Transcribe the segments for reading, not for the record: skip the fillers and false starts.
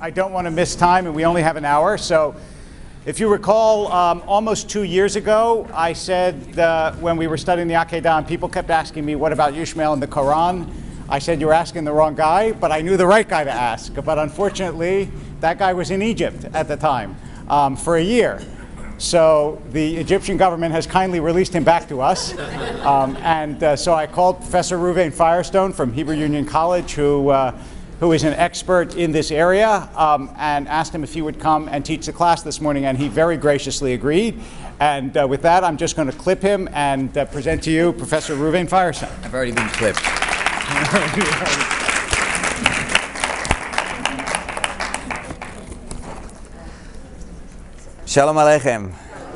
I don't want to miss time, and we only have an hour. So if you recall, almost 2 years ago, I said when we were studying the Akedah, and people kept asking me, what about Ishmael and the Quran? I said, you're asking the wrong guy, but I knew the right guy to ask. But unfortunately, that guy was in Egypt at the time for a year. So the Egyptian government has kindly released him back to us. So I called Professor Ruvain Firestone from Hebrew Union College, who is an expert in this area, and asked him if he would come and teach the class this morning, and he very graciously agreed. And with that, I'm just going to clip him and present to you Professor Ruvain Firestone. I've already been clipped. Shalom Aleichem.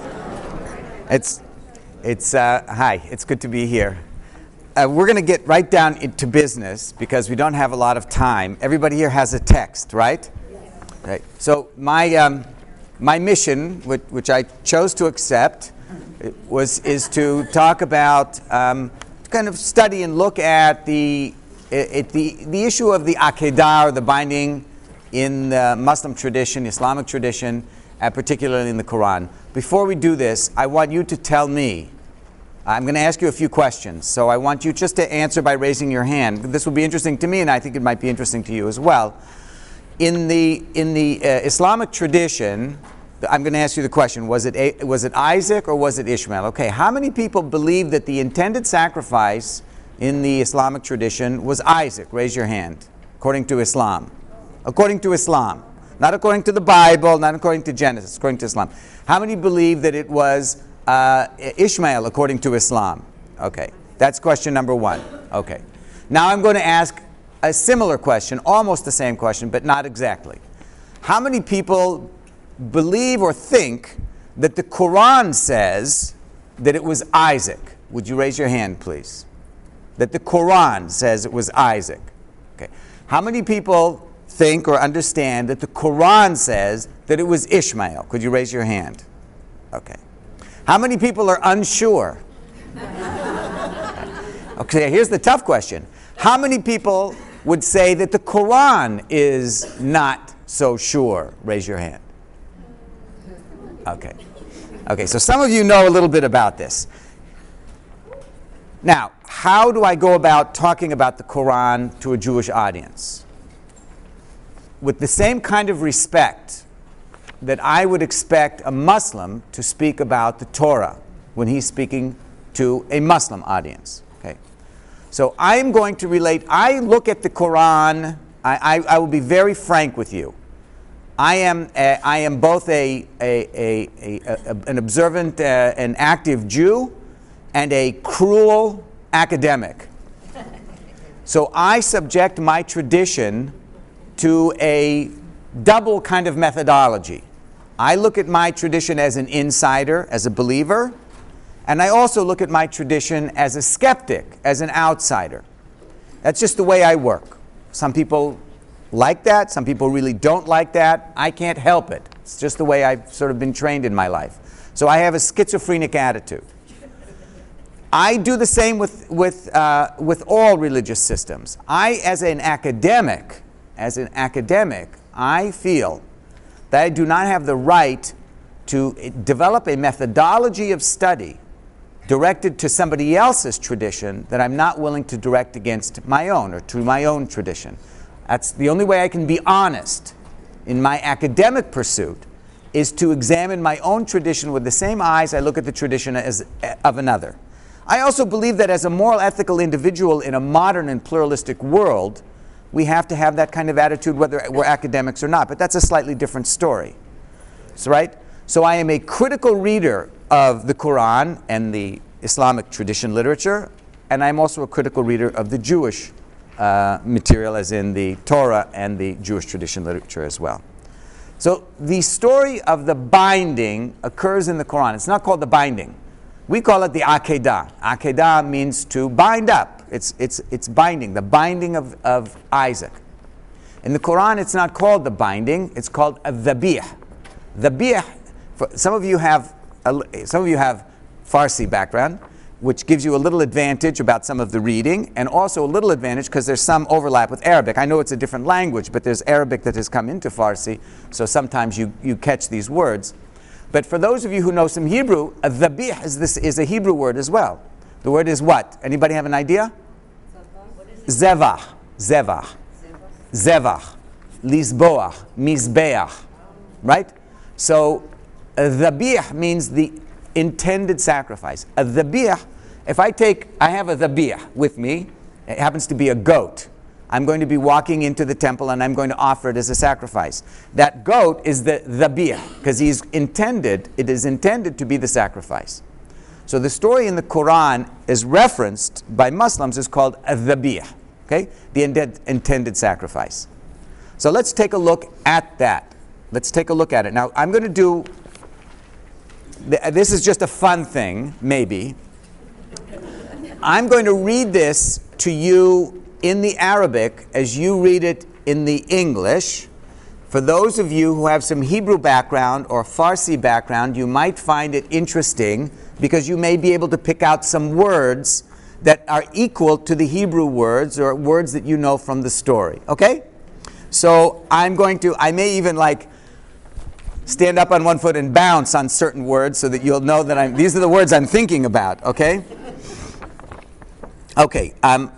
Hi, it's good to be here. We're going to get right down into business because we don't have a lot of time. Everybody here has a text, right? Yes. Right. So my mission, which I chose to accept, is to talk about, kind of study and look at the issue of the Akedah, or the binding in the Muslim tradition, Islamic tradition, particularly in the Quran. Before we do this, I want you to tell me, I'm going to ask you a few questions, so I want you just to answer by raising your hand. This will be interesting to me, and I think it might be interesting to you as well. In the Islamic tradition, I'm going to ask you the question, was it Isaac or was it Ishmael? Okay, how many people believe that the intended sacrifice in the Islamic tradition was Isaac? Raise your hand. According to Islam. According to Islam. Not according to the Bible, not according to Genesis, according to Islam. How many believe that it was Ishmael according to Islam? Okay, that's question number one. Okay. Now I'm going to ask a similar question, almost the same question, but not exactly. How many people believe or think that the Quran says that it was Isaac? Would you raise your hand, please? That the Quran says it was Isaac. Okay. How many people think or understand that the Quran says that it was Ishmael? Could you raise your hand? Okay. How many people are unsure? Okay, here's the tough question. How many people would say that the Quran is not so sure? Raise your hand. Okay. Okay, so some of you know a little bit about this. Now, how do I go about talking about the Quran to a Jewish audience? With the same kind of respect that I would expect a Muslim to speak about the Torah when he's speaking to a Muslim audience. Okay, so I'm going to relate. I look at the Quran. I will be very frank with you. I am both an observant and active Jew and a cruel academic. So I subject my tradition to a double kind of methodology. I look at my tradition as an insider, as a believer, and I also look at my tradition as a skeptic, as an outsider. That's just the way I work. Some people like that, some people really don't like that. I can't help it. It's just the way I've sort of been trained in my life. So I have a schizophrenic attitude. I do the same with all religious systems. As an academic, I feel that I do not have the right to develop a methodology of study directed to somebody else's tradition that I'm not willing to direct against my own or to my own tradition. That's the only way I can be honest in my academic pursuit, is to examine my own tradition with the same eyes I look at the tradition of another. I also believe that as a moral, ethical individual in a modern and pluralistic world, we have to have that kind of attitude whether we're academics or not, but that's a slightly different story. So, right? So I am a critical reader of the Quran and the Islamic tradition literature, and I'm also a critical reader of the Jewish material, as in the Torah and the Jewish tradition literature as well. So the story of the binding occurs in the Quran. It's not called the binding. We call it the Akedah. Akedah means to bind up. It's binding, the binding of Isaac. In the Quran, it's not called the binding. It's called a dhabih. Dhabih. Some of you have Farsi background. which gives you a little advantage about some of the reading, and also a little advantage because there's some overlap with Arabic. I know it's a different language, but there's Arabic that has come into Farsi, so sometimes you catch these words. But for those of you who know some Hebrew, dhabih is a Hebrew word as well. The word is what? Anybody have an idea? Zevach. Zevach. Zevach. Lisboach. Mizbeach. Right? So, dhabih means the intended sacrifice. A dhabih, I have a dhabih with me, it happens to be a goat. I'm going to be walking into the temple and I'm going to offer it as a sacrifice. That goat is the dhabih, because it is intended to be the sacrifice. So the story in the Quran is referenced by Muslims is called a dhabih, okay? The intended sacrifice. So let's take a look at that. Let's take a look at it. Now I'm going to do, this is just a fun thing, maybe. I'm going to read this to you in the Arabic as you read it in the English. For those of you who have some Hebrew background or Farsi background, you might find it interesting because you may be able to pick out some words that are equal to the Hebrew words or words that you know from the story. Okay? So I may even stand up on one foot and bounce on certain words so that you'll know that these are the words I'm thinking about, okay? Okay,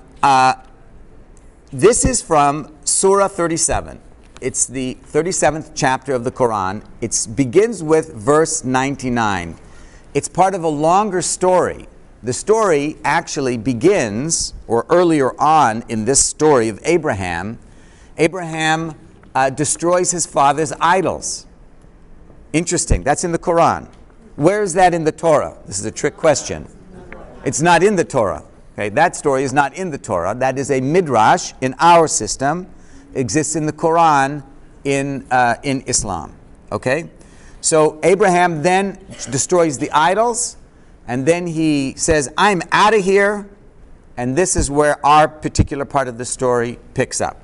this is from Surah 37. It's the 37th chapter of the Quran. It begins with verse 99. It's part of a longer story. The story actually begins, or earlier on in this story of Abraham, destroys his father's idols. Interesting. That's in the Quran. Where is that in the Torah? This is a trick question. It's not in the Torah. Okay, that story is not in the Torah. That is a midrash in our system. It exists in the Quran in Islam. Okay, so Abraham then destroys the idols, and then he says, "I'm out of here," and this is where our particular part of the story picks up.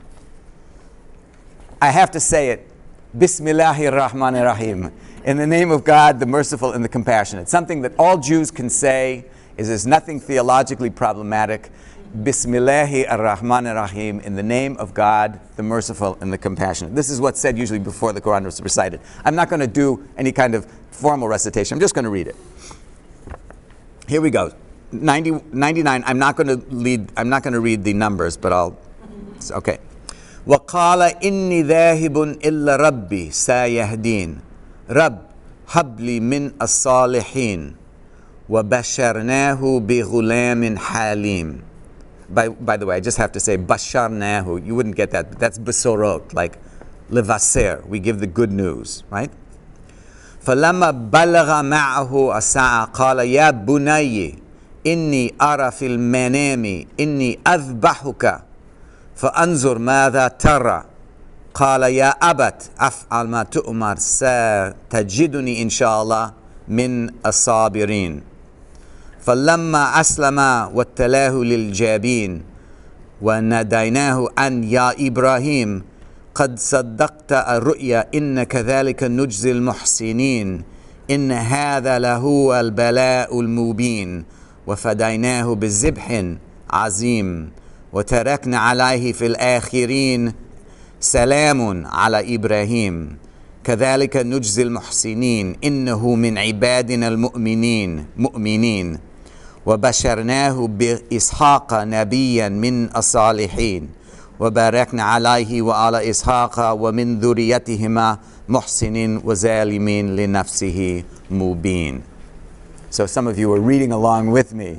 I have to say it. Bismillahir Rahmanir Rahim. In the name of God, the merciful and the compassionate. Something that all Jews can say is there's nothing theologically problematic. Bismillahir Rahmanir Rahim. In the name of God, the merciful and the compassionate. This is what's said usually before the Quran was recited. I'm not going to do any kind of formal recitation. I'm just going to read it. Here we go. 99. I'm not going to read the numbers, but okay. وَقَالَ إِنِّي ذَاهِبٌ إِلَّا رَبِّي سَيَهْدِينَ رَبِّ هَبْ لِي مِنْ الصَّالِحِينَ وَبَشَّرْنَاهُ بِغُلَامٍ حَلِيمٍ. By the way, I just have to say, بَشَّرْنَاهُ. You wouldn't get that, but that's besorot, like levaser. We give the good news, right? فَلَمَّا بَلَغَ مَعَهُ السَّعْيَ قَالَ يَا بُنَيَّ إِنِّي أَرَى فِي الْمَنَامِ إِنِّي أَذْبَحُكَ فأنظر ماذا ترى قال يا أبت أفعل ما تؤمر ستجدني إن شاء الله من الصابرين فلما أسلم واتلاه للجبين وناديناه أن يا إبراهيم قد صدقت الرؤيا إن كذلك نجزي المحسنين إن هذا لهو البلاء المبين وفديناه بذبح عظيم وتركنا عليه في الآخرين سلام على إبراهيم كذلك نجزي المحسنين إنه من عبادنا المؤمنين وبشرناه بإسحاق نبيا من الصالحين وباركنا عليه وعلى إسحاق ومن ذريتهما محسن وظالم لنفسه مبين. So some of you are reading along with me.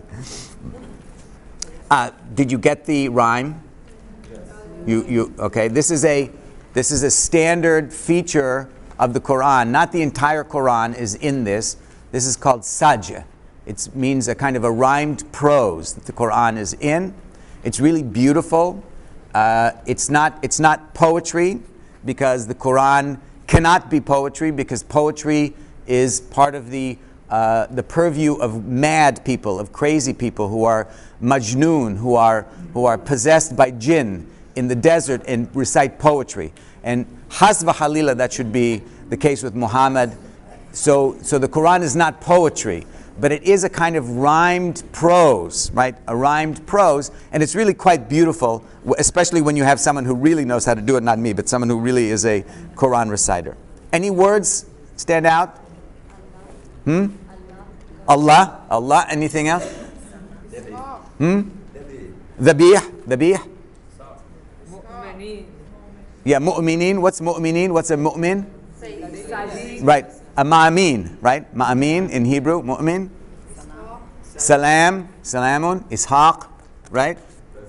Did you get the rhyme? You okay? This is a standard feature of the Quran. Not the entire Quran is in this. This is called sajj. It means a kind of a rhymed prose that the Quran is in. It's really beautiful. It's not poetry, because the Quran cannot be poetry, because poetry is part of the purview of mad people, of crazy people who are majnoon, who are possessed by jinn in the desert and recite poetry. And hasva halila, that should be the case with Muhammad. So the Quran is not poetry, but it is a kind of rhymed prose, right? A rhymed prose, and it's really quite beautiful, especially when you have someone who really knows how to do it, not me, but someone who really is a Quran reciter. Any words stand out? Allah. Allah. Anything else? Dhabih. Yeah, mu'minin. What's mu'minin? What's a mu'min? Right. A ma'amin, right? Ma'amin in Hebrew, mu'min. Salam, salamun, ishaq, right?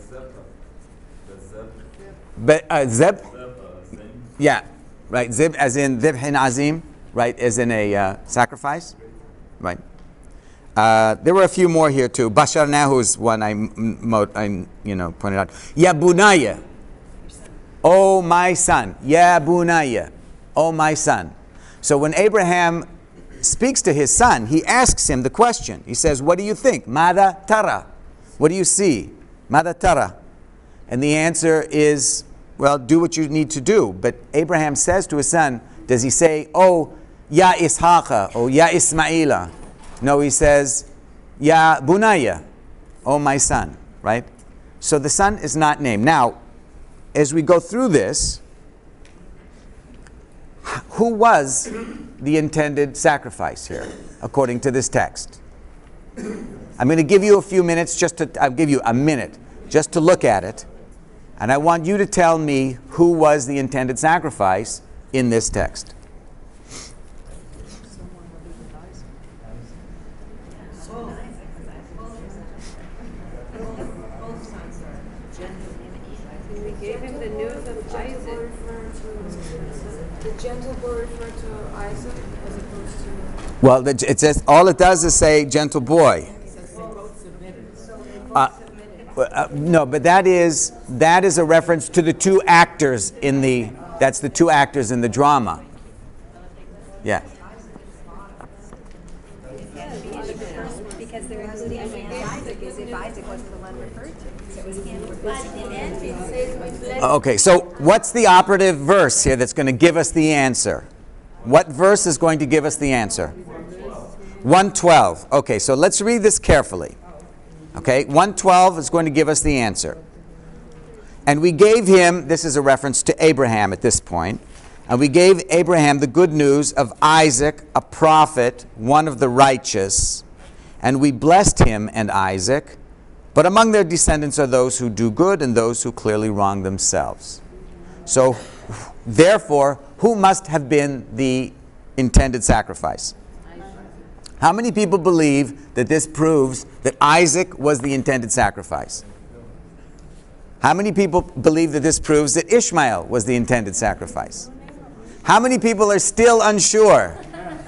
Zeb. Yeah, right. Zib as in dhibhin azim, right? As in a sacrifice, right? There were a few more here too. Basharnahu is one I pointed out. Ya bunaya, oh my son. Ya bunaya, oh my son. So when Abraham speaks to his son, he asks him the question. He says, what do you think? Mada tara. What do you see? Mada tara. And the answer is, well, do what you need to do. But Abraham says to his son, does he say, oh, ya Ishaqa, oh, ya Ismaila? No, he says, ya bunaya, oh my son, right? So the son is not named. Now, as we go through this, who was the intended sacrifice here, according to this text? I'm going to give you a few minutes, I'll give you a minute just to look at it. And I want you to tell me who was the intended sacrifice in this text. We gave him the news of Isaac. The gentle boy referred to Isaac as opposed to... Well, it says, all it does is say gentle boy. No, but that is a reference to the two actors that's the two actors in the drama. Yeah. Because they're including Isaac as if Isaac wasn't the one referred to. So it was him. But in the end, it says, Okay, so what's the operative verse here that's going to give us the answer? What verse is going to give us the answer? 112. Okay, so let's read this carefully. Okay, 112 is going to give us the answer. And we gave him, this is a reference to Abraham at this point, and we gave Abraham the good news of Isaac, a prophet, one of the righteous, and we blessed him and Isaac, but among their descendants are those who do good and those who clearly wrong themselves. So, therefore, who must have been the intended sacrifice? How many people believe that this proves that Isaac was the intended sacrifice? How many people believe that this proves that Ishmael was the intended sacrifice? How many people are still unsure?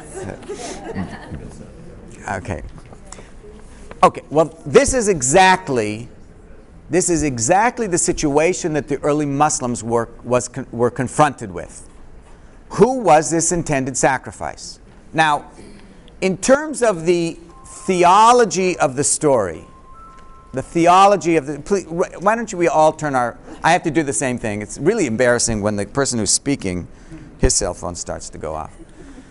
Okay. Okay, well, this is exactly the situation that the early Muslims were confronted with. Who was this intended sacrifice? Now, in terms of the theology of the story, why don't we all turn I have to do the same thing. It's really embarrassing when the person who's speaking, his cell phone starts to go off.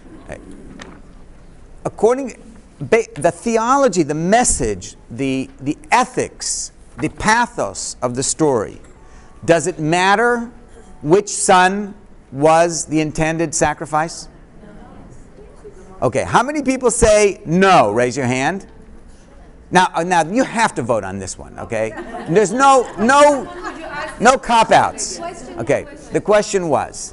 The theology, the message, the ethics, the pathos of the story, does it matter which son was the intended sacrifice? Okay, how many people say no? Raise your hand. Now you have to vote on this one, okay? There's no cop-outs. Okay, the question was,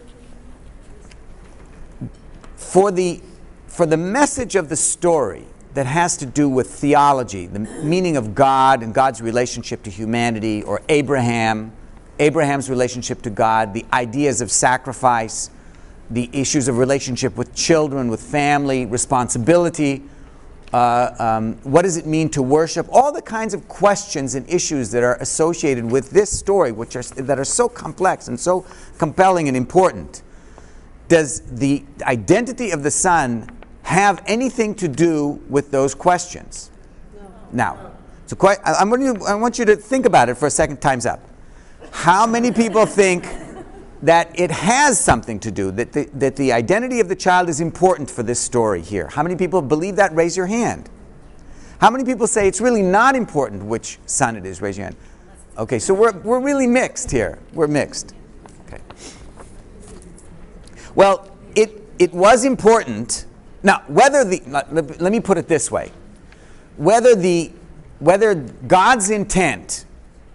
for the message of the story that has to do with theology, the meaning of God and God's relationship to humanity, or Abraham's relationship to God, the ideas of sacrifice, the issues of relationship with children, with family, responsibility, what does it mean to worship? All the kinds of questions and issues that are associated with this story, that are so complex and so compelling and important. Does the identity of the Son have anything to do with those questions? No. Now, I want you to think about it for a second. Time's up. How many people think that it has something to do, that the identity of the child is important for this story here. How many people believe that? Raise your hand. How many people say it's really not important which son it is? Raise your hand. Okay, so we're really mixed here. We're mixed. Okay. Well, it was important. Now, let me put it this way. Whether God's intention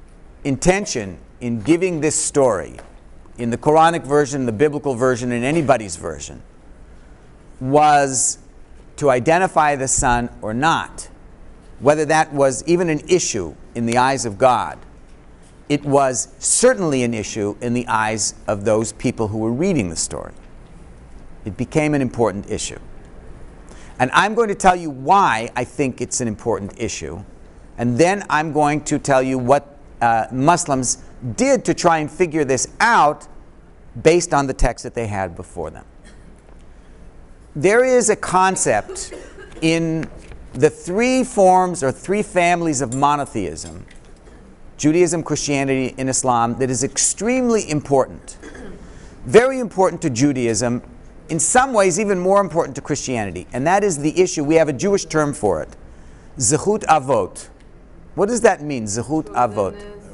in giving this story, in the Quranic version, the biblical version, in anybody's version, was to identify the son or not, whether that was even an issue in the eyes of God, it was certainly an issue in the eyes of those people who were reading the story. It became an important issue. And I'm going to tell you why I think it's an important issue. And then I'm going to tell you what Muslims did to try and figure this out based on the text that they had before them. There is a concept in the three forms or three families of monotheism, Judaism, Christianity, and Islam, that is extremely important. Very important to Judaism, in some ways even more important to Christianity. And that is the issue, we have a Jewish term for it, Zechut Avot. What does that mean, Zechut Avot?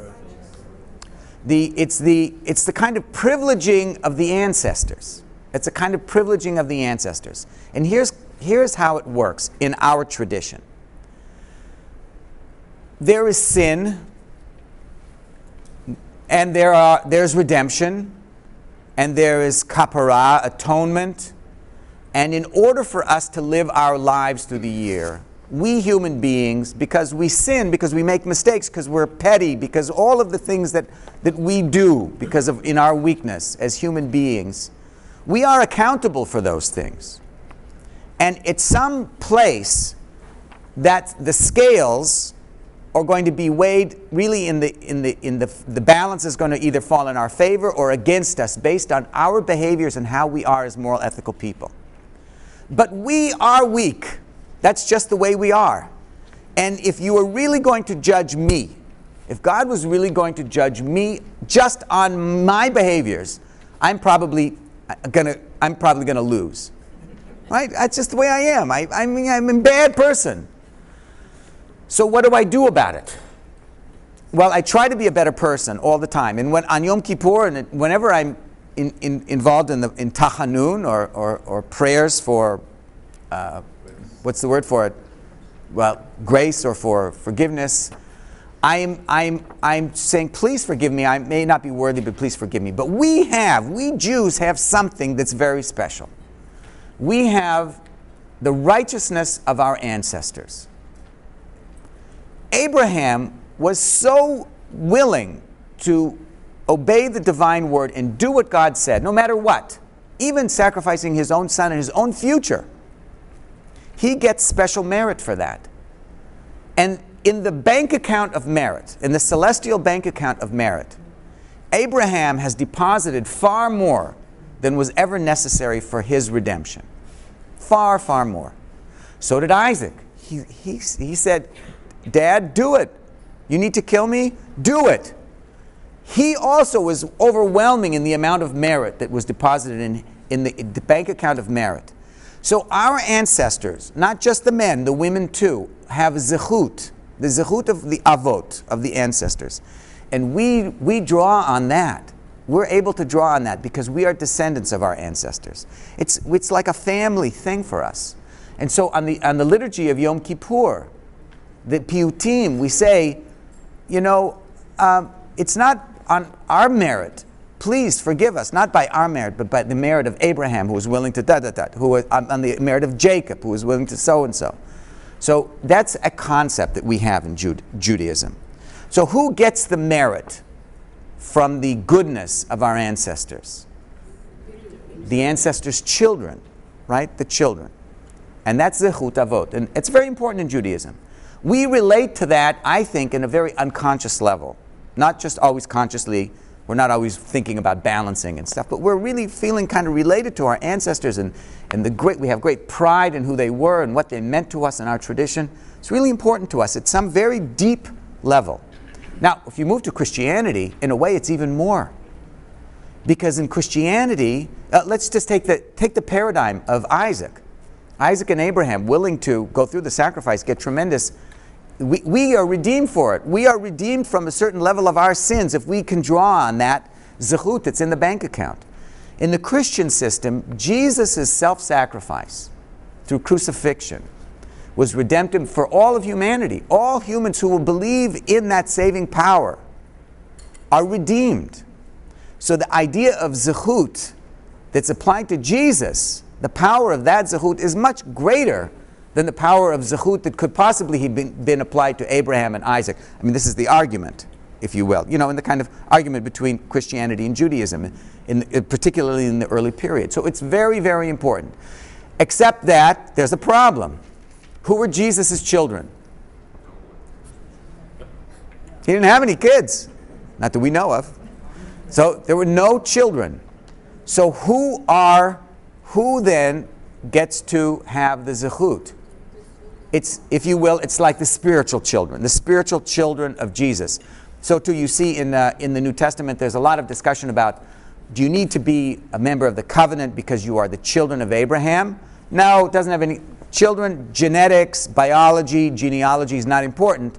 It's the kind of privileging of the ancestors. It's a kind of privileging of the ancestors. And here's how it works in our tradition. There is sin, and there's redemption, and there is kapara, atonement. And in order for us to live our lives through the year, we human beings, because we sin, because we make mistakes, because we're petty, because all of the things that we do because of in our weakness as human beings, we are accountable for those things. And at some place that the scales are going to be weighed really the balance is going to either fall in our favor or against us based on our behaviors and how we are as moral, ethical people. But we are weak. That's just the way we are. And if you are really going to judge me, if God was really going to judge me just on my behaviors, I'm probably gonna lose. Right? That's just the way I am. I'm a bad person. So what do I do about it? Well, I try to be a better person all the time. And on Yom Kippur, and whenever I'm involved in Tachanun or prayers for what's the word for it? Well, grace or for forgiveness. I'm saying, please forgive me. I may not be worthy, but please forgive me. But we Jews have something that's very special. We have the righteousness of our ancestors. Abraham was so willing to obey the divine word and do what God said, no matter what, even sacrificing his own son and his own future. He gets special merit for that. And in the bank account of merit, in the celestial bank account of merit, Abraham has deposited far more than was ever necessary for his redemption. Far, far more. So did Isaac. He said, Dad, do it. You need to kill me? Do it. He also was overwhelming in the amount of merit that was deposited in the bank account of merit. So our ancestors, not just the men, the women too, have zechut, the zechut of the avot, of the ancestors. And we draw on that. We're able to draw on that because we are descendants of our ancestors. It's like a family thing for us. And so on the liturgy of Yom Kippur, the Piyutim, we say, it's not on our merit. Please forgive us, not by our merit, but by the merit of Abraham, who was willing to who was on the merit of Jacob, who was willing to so and so. So that's a concept that we have in Judaism. So who gets the merit from the goodness of our ancestors? The ancestors' children, right? The children. And that's Zechut Avot. And it's very important in Judaism. We relate to that, I think, in a very unconscious level. Not just always consciously. We're not always thinking about balancing and stuff, but we're really feeling kind of related to our ancestors and we have great pride in who they were and what they meant to us in our tradition. It's really important to us at some very deep level. Now, if you move to Christianity, in a way it's even more. Because in Christianity, let's just take the paradigm of Isaac. Isaac and Abraham, willing to go through the sacrifice, get tremendous. We are redeemed for it. We are redeemed from a certain level of our sins if we can draw on that zechut that's in the bank account. In the Christian system, Jesus' self-sacrifice through crucifixion was redemptive for all of humanity. All humans who will believe in that saving power are redeemed. So the idea of zechut that's applied to Jesus, the power of that zechut is much greater than the power of zechut that could possibly have been applied to Abraham and Isaac. I mean, this is the argument, if you will, in the kind of argument between Christianity and Judaism, particularly in the early period. So it's very, very important. Except that there's a problem. Who were Jesus' children? He didn't have any kids, not that we know of. So there were no children. So who then gets to have the zechut? It's, if you will, it's like the spiritual children of Jesus. So too, you see in the New Testament, there's a lot of discussion about, do you need to be a member of the covenant because you are the children of Abraham? No, it doesn't have any children. Genetics, biology, genealogy is not important.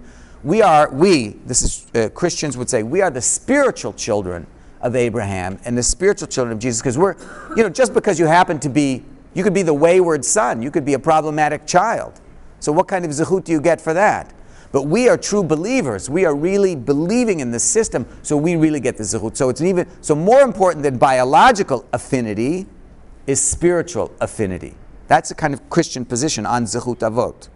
Christians would say, we are the spiritual children of Abraham and the spiritual children of Jesus, because we're, just because you happen to be, you could be the wayward son, you could be a problematic child. So what kind of zechut do you get for that? But we are true believers. We are really believing in the system, so we really get the zechut. So more important than biological affinity is spiritual affinity. That's a kind of Christian position on zechut avot.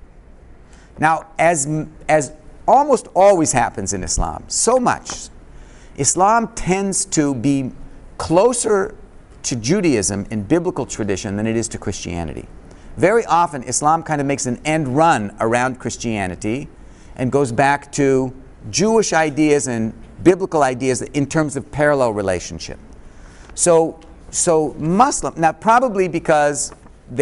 Now, as almost always happens in Islam, so much, Islam tends to be closer to Judaism in biblical tradition than it is to Christianity. Very often, Islam kind of makes an end run around Christianity and goes back to Jewish ideas and biblical ideas in terms of parallel relationship. So Muslim, now probably because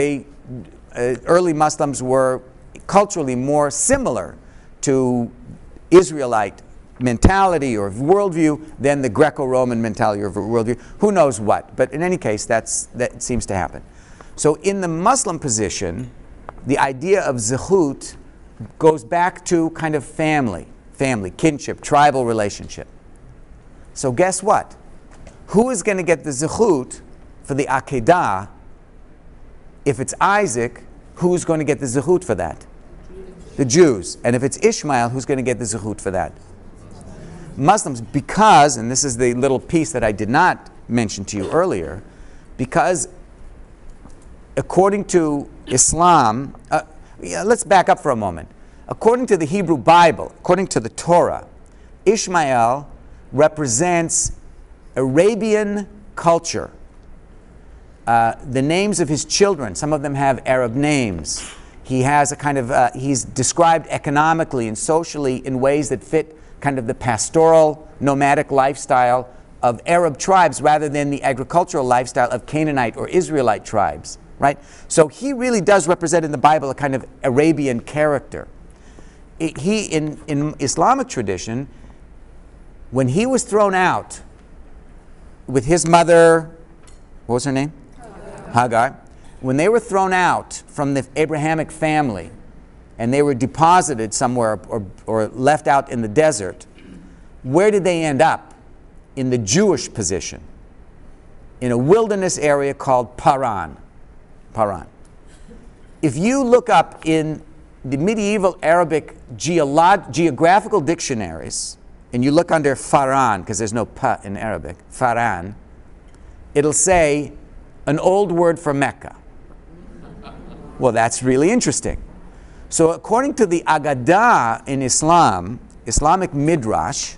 early Muslims were culturally more similar to Israelite mentality or worldview than the Greco-Roman mentality or worldview. Who knows what? But in any case, that seems to happen. So in the Muslim position, the idea of zechut goes back to kind of family, kinship, tribal relationship. So guess what? Who is going to get the zechut for the Akedah? If it's Isaac, who's going to get the zechut for that? The Jews. And if it's Ishmael, who's going to get the zechut for that? Muslims, because, and this is the little piece that I did not mention to you earlier, because according to Islam, let's back up for a moment. According to the Hebrew Bible, according to the Torah, Ishmael represents Arabian culture. The names of his children, some of them have Arab names. He has a kind of, he's described economically and socially in ways that fit kind of the pastoral, nomadic lifestyle of Arab tribes rather than the agricultural lifestyle of Canaanite or Israelite tribes, right? So he really does represent in the Bible a kind of Arabian character. In Islamic tradition, when he was thrown out with his mother, what was her name? Hagar. When they were thrown out from the Abrahamic family and they were deposited somewhere or left out in the desert, where did they end up? In the Jewish position, in a wilderness area called Paran. If you look up in the medieval Arabic geographical dictionaries, and you look under Faran, because there's no pa in Arabic, Faran, it'll say an old word for Mecca. Well, that's really interesting. So according to the Agadah in Islam, Islamic Midrash,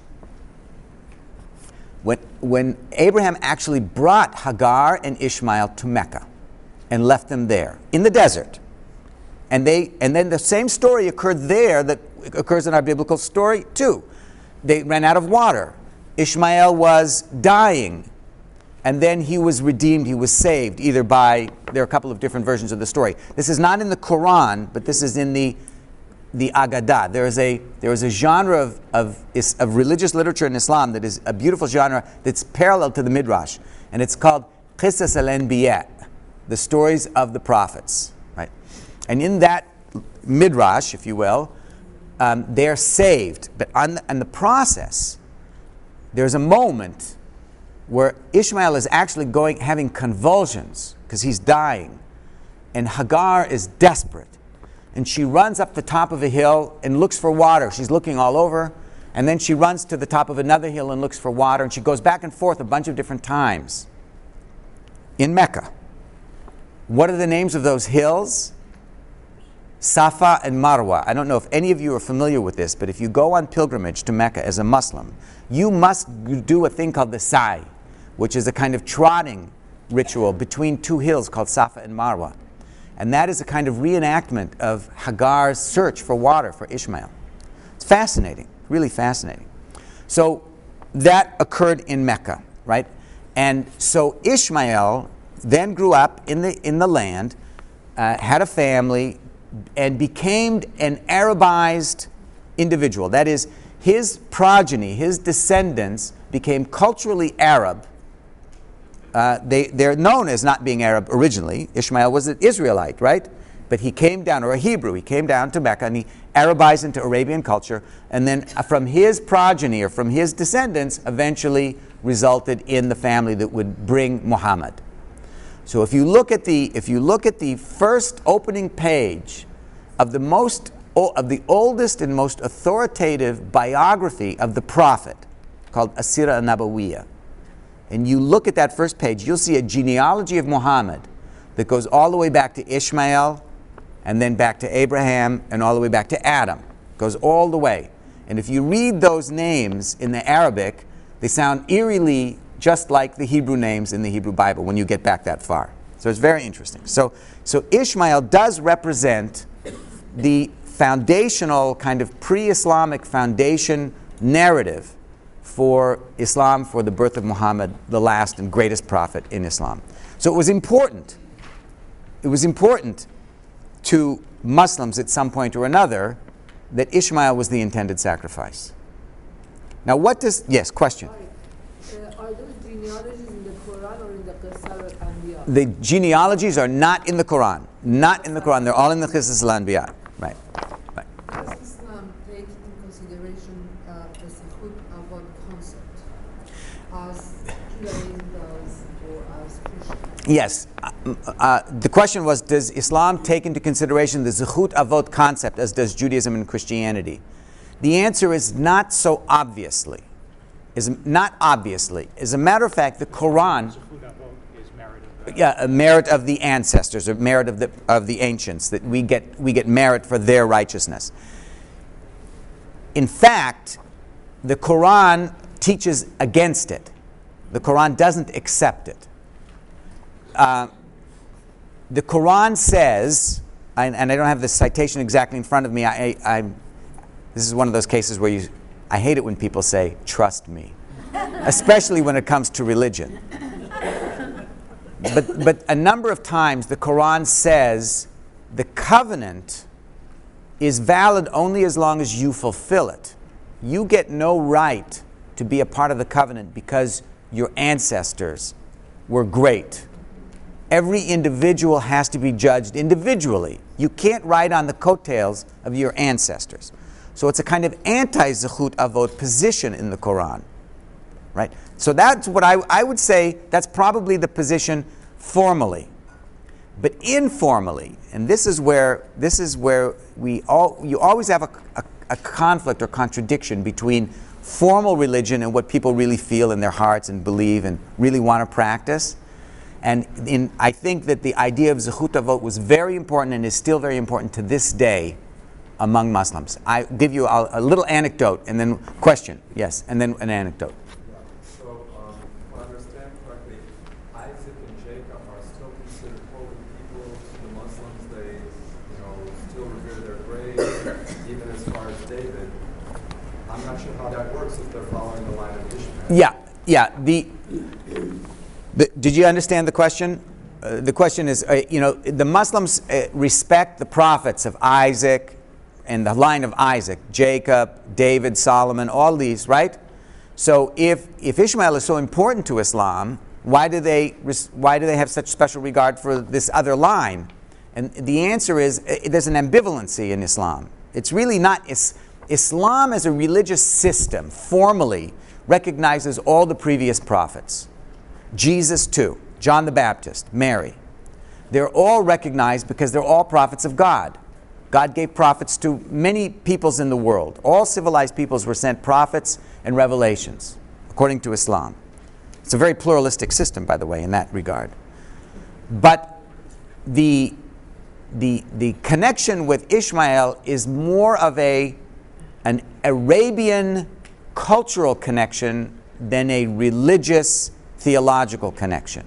when Abraham actually brought Hagar and Ishmael to Mecca and left them there in the desert, and then the same story occurred there that occurs in our biblical story too. They ran out of water. Ishmael was dying, and then he was redeemed, he was saved, either by, there are a couple of different versions of the story. This is not in the Quran, but this is in the the Agadah. There is a genre of religious literature in Islam that is a beautiful genre that's parallel to the Midrash, and it's called Qisas al-Anbiya, the stories of the prophets. Right, and in that Midrash, if you will, they're saved, but in the process, there's a moment where Ishmael is actually having convulsions because he's dying, and Hagar is desperate. And she runs up the top of a hill and looks for water. She's looking all over. And then she runs to the top of another hill and looks for water. And she goes back and forth a bunch of different times in Mecca. What are the names of those hills? Safa and Marwa. I don't know if any of you are familiar with this, but if you go on pilgrimage to Mecca as a Muslim, you must do a thing called the Sa'i, which is a kind of trotting ritual between two hills called Safa and Marwa. And that is a kind of reenactment of Hagar's search for water for Ishmael. It's fascinating, really fascinating. So that occurred in Mecca, right? And so Ishmael then grew up in the land, had a family, and became an Arabized individual. That is, his progeny, his descendants became culturally Arab. They're known as not being Arab originally. Ishmael was an Israelite, right? But he came down, or a Hebrew, he came down to Mecca and he Arabized into Arabian culture. And then from his progeny, or from his descendants, eventually resulted in the family that would bring Muhammad. So if you look at the first opening page of the oldest and most authoritative biography of the Prophet, called As-Sirah An-Nabawiyah, and you look at that first page, you'll see a genealogy of Muhammad that goes all the way back to Ishmael, and then back to Abraham, and all the way back to Adam. It goes all the way. And if you read those names in the Arabic, they sound eerily just like the Hebrew names in the Hebrew Bible when you get back that far. So it's very interesting. So Ishmael does represent the foundational kind of pre-Islamic foundation narrative for Islam, for the birth of Muhammad, the last and greatest prophet in Islam. So it was important to Muslims at some point or another that Ishmael was the intended sacrifice. Now yes, question? Are those genealogies in the Quran or in the Qisas al-Anbiya? The genealogies are not in the Quran. Not in the Quran. They're all in the Qisas al-Anbiya. Right. Does Islam take in consideration the Zahut Avad concept as Judaism does or as Christianity? Yes. The question was, does Islam take into consideration the Zahut Avot concept as does Judaism and Christianity? The answer is not so obviously. Not obviously. As a matter of fact, the Quran, a merit of the ancestors, a merit of the ancients, that we get merit for their righteousness. In fact, the Quran teaches against it. The Quran doesn't accept it. The Quran says, and I don't have the citation exactly in front of me. This is one of those cases where I hate it when people say, "Trust me," especially when it comes to religion. But a number of times the Quran says the covenant is valid only as long as you fulfill it. You get no right to be a part of the covenant because your ancestors were great. Every individual has to be judged individually. You can't ride on the coattails of your ancestors. So it's a kind of anti-Zahut Avot position in the Quran. Right? So that's what I would say, that's probably the position formally. But informally, and this is where you always have a conflict or contradiction between formal religion and what people really feel in their hearts and believe and really want to practice. And I think that the idea of Zahut Avot was very important and is still very important to this day among Muslims. I give you a little anecdote and then question. Yes, and then an anecdote. So, if I understand correctly, Isaac and Jacob are still considered holy people to the Muslims. They, still revere their graves, even as far as David. I'm not sure how that works if they're following the line of Ishmael. Yeah. Did you understand the question? The question is, the Muslims respect the prophets of Isaac, and the line of Isaac, Jacob, David, Solomon, all these, right? So if Ishmael is so important to Islam, why do they have such special regard for this other line? And the answer is there's an ambivalency in Islam. It's really not Islam as a religious system formally recognizes all the previous prophets. Jesus too, John the Baptist, Mary. They're all recognized because they're all prophets of God. God gave prophets to many peoples in the world. All civilized peoples were sent prophets and revelations, according to Islam. It's a very pluralistic system, by the way, in that regard. But the connection with Ishmael is more of an Arabian cultural connection than a religious theological connection.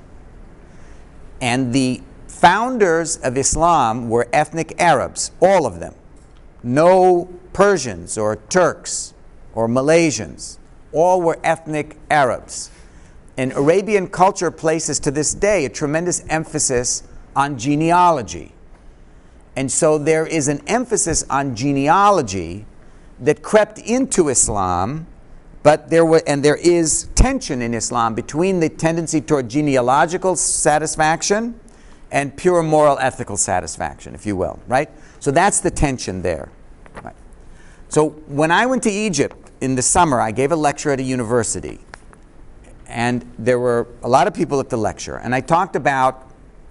And the founders of Islam were ethnic Arabs, all of them. No Persians or Turks or Malaysians. All were ethnic Arabs. And Arabian culture places to this day a tremendous emphasis on genealogy. And so there is an emphasis on genealogy that crept into Islam, but there is tension in Islam between the tendency toward genealogical satisfaction and pure moral ethical satisfaction, if you will, right? So that's the tension there. Right. So when I went to Egypt in the summer, I gave a lecture at a university, and there were a lot of people at the lecture, and I talked about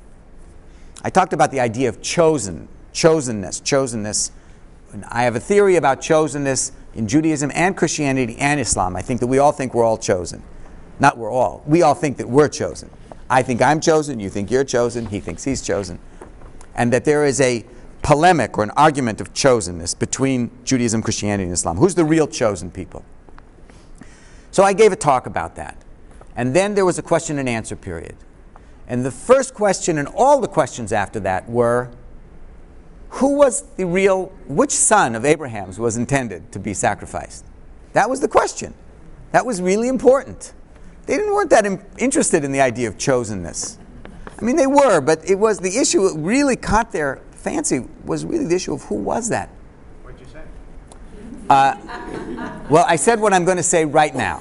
the idea of chosenness. And I have a theory about chosenness in Judaism and Christianity and Islam. I think that we all think we're all chosen. Not we're all. We all think that we're chosen. I think I'm chosen, you think you're chosen, he thinks he's chosen. And that there is a polemic or an argument of chosenness between Judaism, Christianity, and Islam. Who's the real chosen people? So I gave a talk about that. And then there was a question and answer period. And the first question and all the questions after that were, which son of Abraham's was intended to be sacrificed? That was the question. That was really important. They weren't that interested in the idea of chosenness. I mean, they were, but it was the issue that really caught their fancy was really the issue of who was that? What'd you say? Well, I said what I'm going to say right now.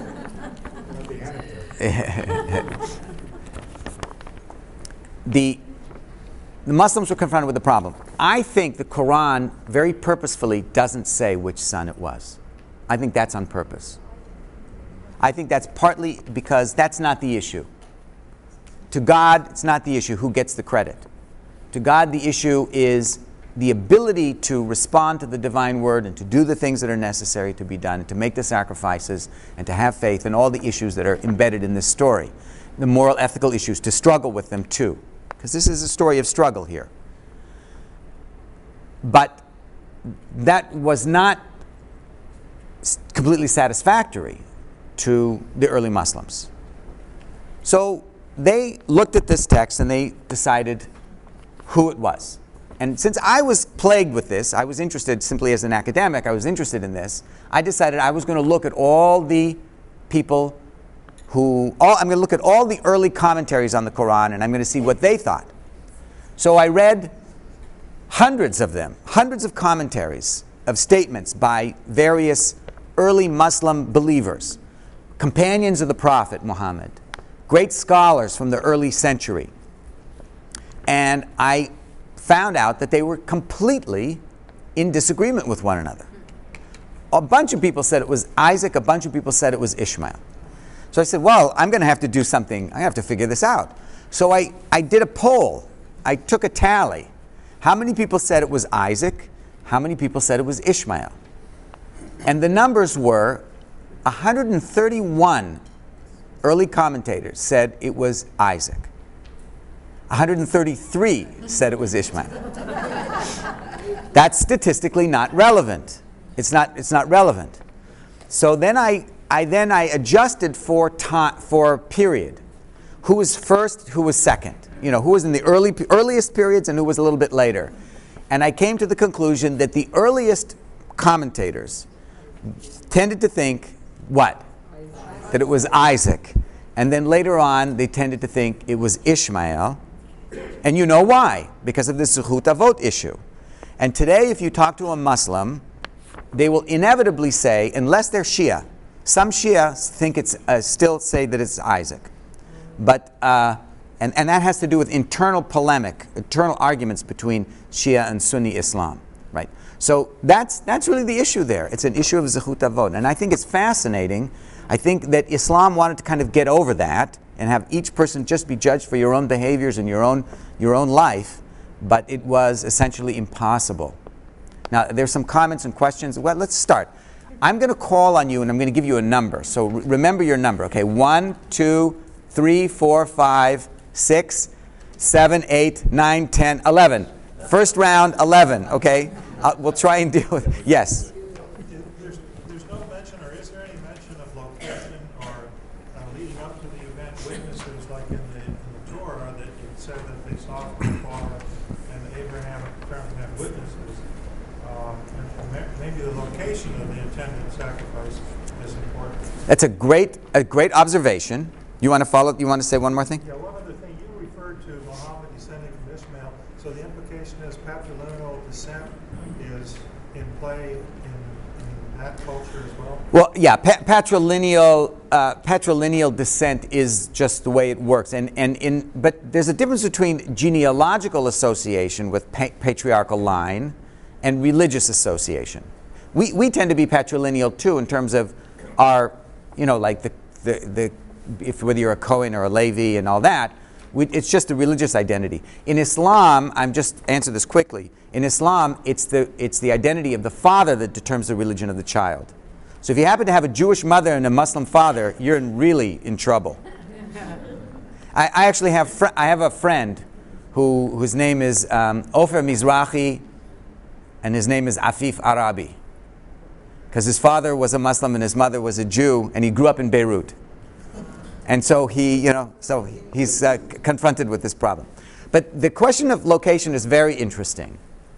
The Muslims were confronted with a problem. I think the Quran very purposefully doesn't say which son it was. I think that's on purpose. I think that's partly because that's not the issue. To God, it's not the issue who gets the credit. To God, the issue is the ability to respond to the divine word and to do the things that are necessary to be done, and to make the sacrifices and to have faith and all the issues that are embedded in this story. The moral, ethical issues, to struggle with them too. Because this is a story of struggle here. But that was not completely satisfactory to the early Muslims. So they looked at this text and they decided who it was. And since I was plagued with this, I was interested simply as an academic, I was interested in this, I decided I was going to look at all the people I'm going to look at all the early commentaries on the Quran, and I'm going to see what they thought. So I read hundreds of them, hundreds of commentaries of statements by various early Muslim believers, companions of the Prophet Muhammad, great scholars from the early century. And I found out that they were completely in disagreement with one another. A bunch of people said it was Isaac, a bunch of people said it was Ishmael. So I said, well, I'm going to have to do something. I have to figure this out. So I did a poll. I took a tally. How many people said it was Isaac? How many people said it was Ishmael? And the numbers were 131 early commentators said it was Isaac. 133 said it was Ishmael. That's statistically not relevant. It's not relevant. So then I adjusted for period. Who was first, who was second? Who was in the earliest periods and who was a little bit later. And I came to the conclusion that the earliest commentators tended to think, what? That it was Isaac. And then later on, they tended to think it was Ishmael. And you know why? Because of the Zechut Avot issue. And today, if you talk to a Muslim, they will inevitably say, unless they're Shia, some Shia think it's still say that it's Isaac, but and that has to do with internal polemic, internal arguments between Shia and Sunni Islam, right? So that's really the issue there. It's an issue of Zechut Avot, and I think it's fascinating. I think that Islam wanted to kind of get over that and have each person just be judged for your own behaviors and your own life, but it was essentially impossible. Now, there's some comments and questions. Well, let's start. I'm going to call on you, and I'm going to give you a number. So remember your number, okay? 1, 2, 3, 4, 5, 6, 7, 8, 9, 10, 11. First round, 11, okay? We'll try and deal with. Yes. There's no mention, or is there any mention of location or leading up to the event witnesses, like in the Torah, that it said that they saw from afar, and Abraham apparently had witnesses. And maybe the location of the intended sacrifice is important. That's a great observation. You want to follow? You want to say one more thing? Yeah, one other thing. You referred to Muhammad descending from Ishmael. So the implication is patrilineal descent is in play in that culture as well? Well, yeah, patrilineal descent is just the way it works, but there's a difference between genealogical association with patriarchal line and religious association. We tend to be patrilineal too in terms of our, like the if whether you're a Cohen or a Levi and all that. It's just a religious identity. In Islam, I'm just answer this quickly. In Islam, it's the identity of the father that determines the religion of the child. So if you happen to have a Jewish mother and a Muslim father, you're really in trouble. I actually have a friend whose name is Ofer Mizrahi, and his name is Afif Arabi, because his father was a Muslim and his mother was a Jew, and he grew up in Beirut. And so he's confronted with this problem. But the question of location is very interesting.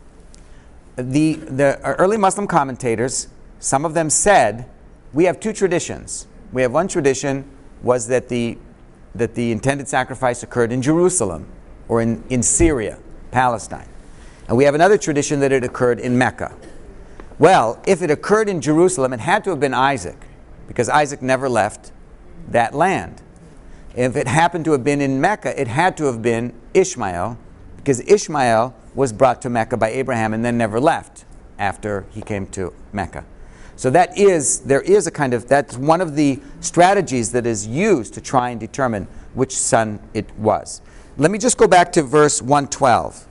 The early Muslim commentators, some of them said, we have two traditions. We have one tradition was that the intended sacrifice occurred in Jerusalem or in Syria, Palestine. And we have another tradition that it occurred in Mecca. Well, if it occurred in Jerusalem, it had to have been Isaac, because Isaac never left that land. If it happened to have been in Mecca, it had to have been Ishmael, because Ishmael was brought to Mecca by Abraham and then never left after he came to Mecca. So that's one of the strategies that is used to try and determine which son it was. Let me just go back to verse 112.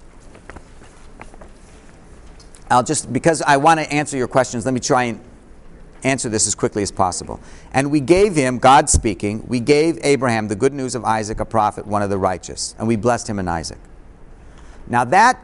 Because I want to answer your questions, let me try and answer this as quickly as possible. And we gave him, God speaking, we gave Abraham the good news of Isaac, a prophet, one of the righteous, and we blessed him in Isaac. Now that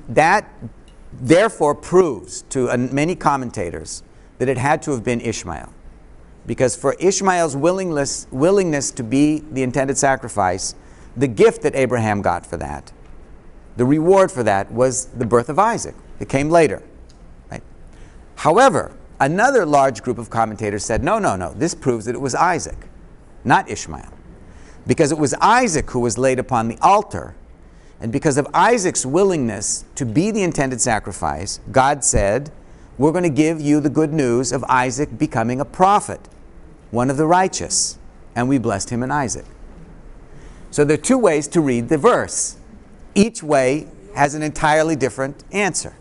therefore proves to many commentators that it had to have been Ishmael. Because for Ishmael's willingness to be the intended sacrifice, the gift that Abraham got for that, the reward for that was the birth of Isaac. It came later. Right? However, another large group of commentators said, no, this proves that it was Isaac, not Ishmael. Because it was Isaac who was laid upon the altar. And because of Isaac's willingness to be the intended sacrifice, God said, we're going to give you the good news of Isaac becoming a prophet, one of the righteous. And we blessed him in Isaac. So there are two ways to read the verse. Each way has an entirely different answer.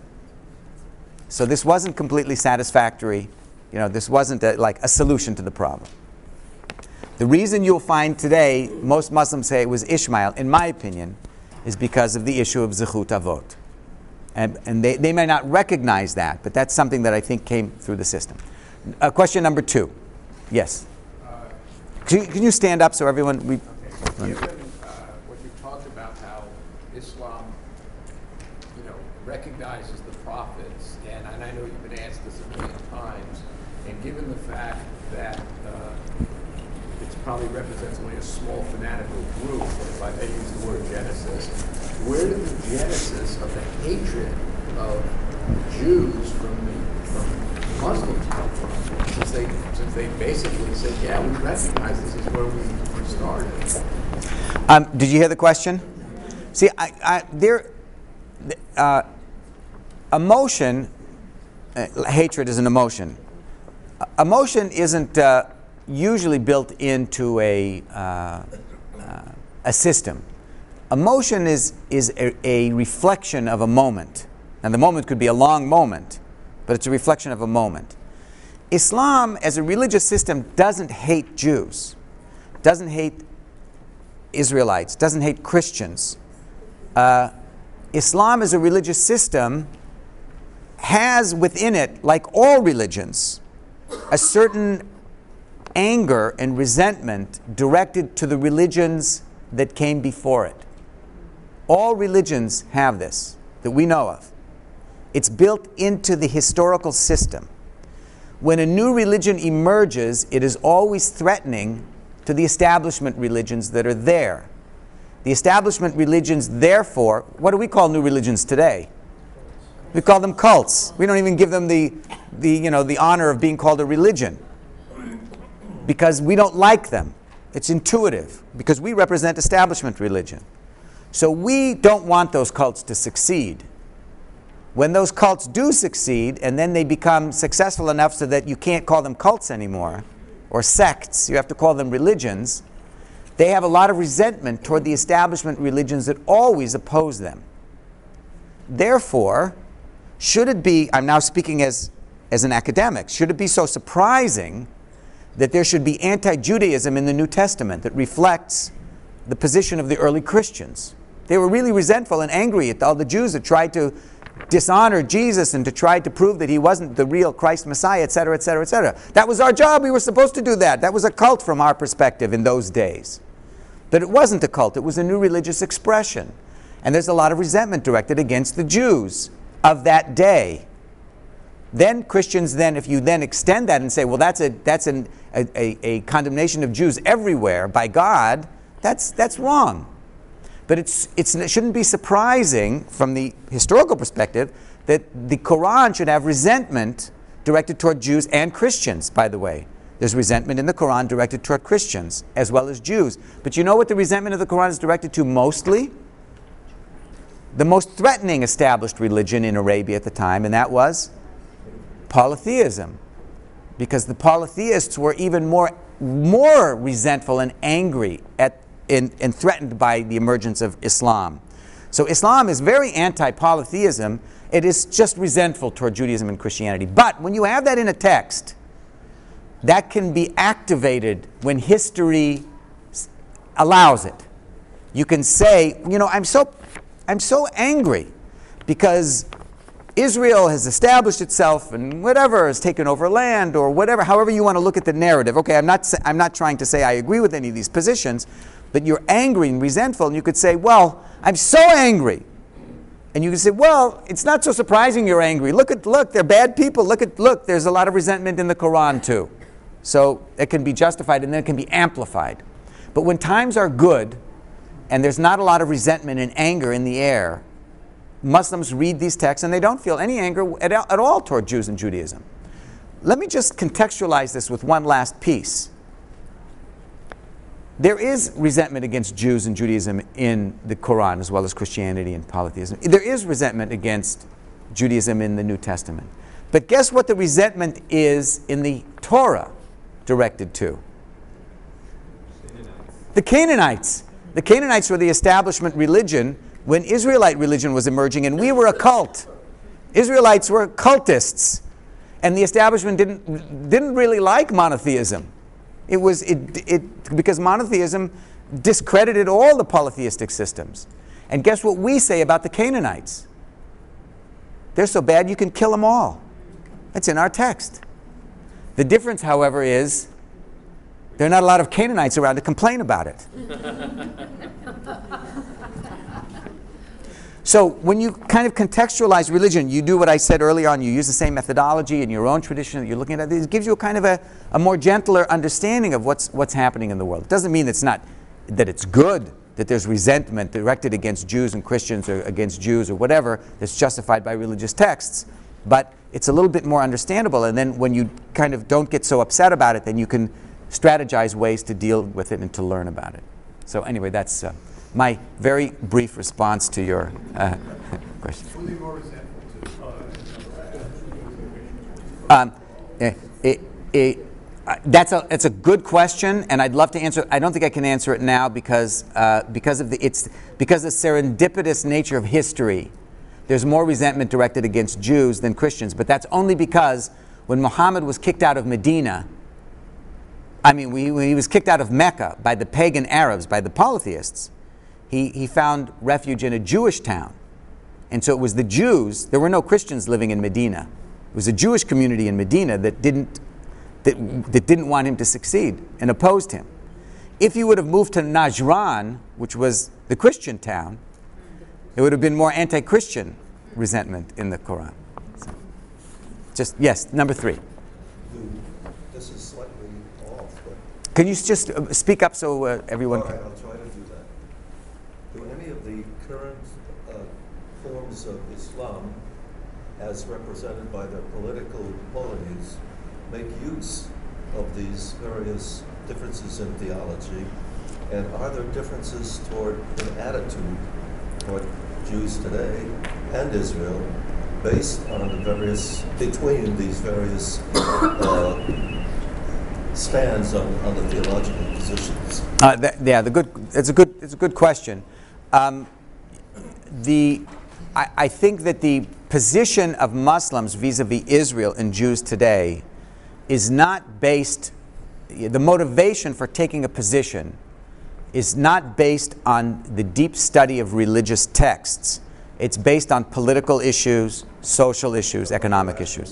So this wasn't completely satisfactory. This wasn't like a solution to the problem. The reason you'll find today most Muslims say it was Ishmael, in my opinion, is because of the issue of Zechut Avot. And they may not recognize that, but that's something that I think came through the system. Question number 2. Yes? Can you stand up so everyone... Given what you talked about, how Islam, recognizes the prophets, and I know you've been asked this a million times, and given the fact that it probably represents only a small fanatical group, if I may use the word Genesis, where did the genesis of the hatred of Jews from Muslims come from? Since they basically said, yeah, we recognize this is where we started. Did you hear the question? See, emotion, hatred is an emotion. Emotion isn't usually built into a system. Emotion is a reflection of a moment. And the moment could be a long moment, but it's a reflection of a moment. Islam, as a religious system, doesn't hate Jews, doesn't hate Israelites, doesn't hate Christians. Islam as a religious system has within it, like all religions, a certain anger and resentment directed to the religions that came before it. All religions have this, that we know of. It's built into the historical system. When a new religion emerges, it is always threatening to the establishment religions that are there. The establishment religions, therefore, what do we call new religions today? We call them cults. We don't even give them the honor of being called a religion because we don't like them. It's intuitive because we represent establishment religion. So we don't want those cults to succeed. When those cults do succeed and then they become successful enough so that you can't call them cults anymore or sects, you have to call them religions, they have a lot of resentment toward the establishment religions that always oppose them. Therefore, should it be, I'm now speaking as an academic, should it be so surprising that there should be anti-Judaism in the New Testament that reflects the position of the early Christians? They were really resentful and angry at all the Jews that tried to dishonor Jesus and to try to prove that he wasn't the real Christ Messiah, etc., etc., etc. That was our job. We were supposed to do that. That was a cult from our perspective in those days. But it wasn't a cult. It was a new religious expression. And there's a lot of resentment directed against the Jews of that day. Then Christians, if you then extend that and say, well, that's a condemnation of Jews everywhere by God, that's wrong. But it shouldn't be surprising from the historical perspective that the Quran should have resentment directed toward Jews and Christians, by the way. There's resentment in the Quran directed toward Christians as well as Jews. But you know what the resentment of the Quran is directed to mostly? The most threatening established religion in Arabia at the time, and that was polytheism. Because the polytheists were even more resentful and angry and threatened by the emergence of Islam. So Islam is very anti-polytheism. It is just resentful toward Judaism and Christianity. But when you have that in a text, that can be activated when history allows it. You can say, I'm so angry because Israel has established itself and whatever, has taken over land or whatever, however you want to look at the narrative. Okay, I'm not trying to say I agree with any of these positions, but you're angry and resentful, and you could say, well, I'm so angry. And you can say, well, it's not so surprising you're angry. Look, they're bad people. Look, there's a lot of resentment in the Quran too. So it can be justified and then it can be amplified. But when times are good and there's not a lot of resentment and anger in the air, Muslims read these texts and they don't feel any anger at all toward Jews and Judaism. Let me just contextualize this with one last piece. There is resentment against Jews and Judaism in the Quran as well as Christianity and polytheism. There is resentment against Judaism in the New Testament. But guess what the resentment is in the Torah directed to? The Canaanites. The Canaanites were the establishment religion when Israelite religion was emerging, and we were a cult. Israelites were cultists, and the establishment didn't really like monotheism. Because monotheism discredited all the polytheistic systems. And guess what we say about the Canaanites? They're so bad you can kill them all. That's in our text. The difference, however, is there are not a lot of Canaanites around to complain about it. So when you kind of contextualize religion, you do what I said earlier on. You use the same methodology in your own tradition that you're looking at. It gives you a kind of a more gentler understanding of what's happening in the world. It doesn't mean that it's good that there's resentment directed against Jews and Christians or against Jews or whatever that's justified by religious texts. But it's a little bit more understandable. And then when you kind of don't get so upset about it, then you can strategize ways to deal with it and to learn about it. So anyway, that's my very brief response to your question. Who are they more resentful to? It's a good question, and I'd love to answer. I don't think I can answer it now because of the serendipitous nature of history. There's more resentment directed against Jews than Christians, but that's only because when Muhammad was kicked out of Medina, when he was kicked out of Mecca by the pagan Arabs, by the polytheists, he found refuge in a Jewish town. And so it was the Jews, there were no Christians living in Medina. It was a Jewish community in Medina that didn't want him to succeed and opposed him. If he would have moved to Najran, which was the Christian town, it would have been more anti-Christian resentment in the Quran. So, yes, number 3. This is slightly off, but... Can you just speak up so everyone All can... right, I'll try to do that. Do any of the current forms of Islam, as represented by their political polity, make use of these various differences in theology? And are there differences in attitude toward Jews today and Israel based on between these various stands on the theological positions? It's a good question. I think that the position of Muslims vis-a-vis Israel and Jews today is not based, the motivation for taking a position is not based on the deep study of religious texts. It's based on political issues, social issues, economic issues.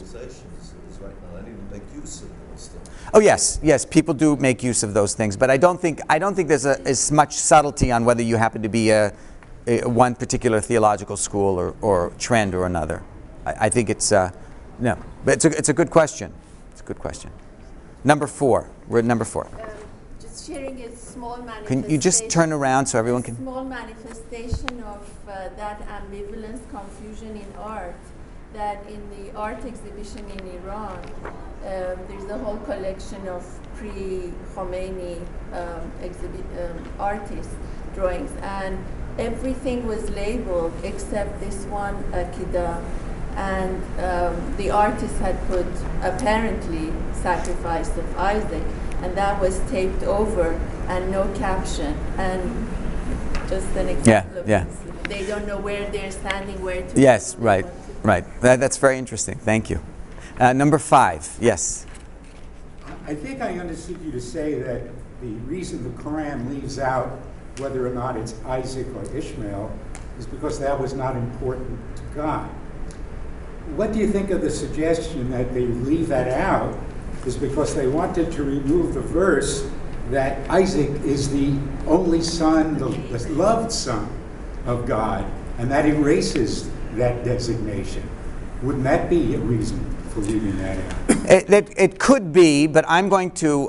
Oh yes, people do make use of those things, but I don't think there's as much subtlety on whether you happen to be one particular theological school or trend or another. I think it's no, but it's a good question. It's a good question. Number 4. We're at number 4. Just sharing a small manifestation. Can you just turn around so everyone can? Small manifestation of that ambivalence, confusion in art. That in the art exhibition in Iran, there's a whole collection of pre-Khomeini artists' drawings, and everything was labeled except this one Aqidah, and the artist had put apparently sacrifice of Isaac, and that was taped over and no caption, and just an example of this. They don't know where they're standing, where to. Yes, right. That's very interesting. Thank you. Number 5. Yes. I think I understood you to say that the reason the Quran leaves out whether or not it's Isaac or Ishmael is because that was not important to God. What do you think of the suggestion that they leave that out is because they wanted to remove the verse that Isaac is the only son, the loved son of God, and that erases that designation? Wouldn't that be a reason for leaving that out? It could be, but I'm going to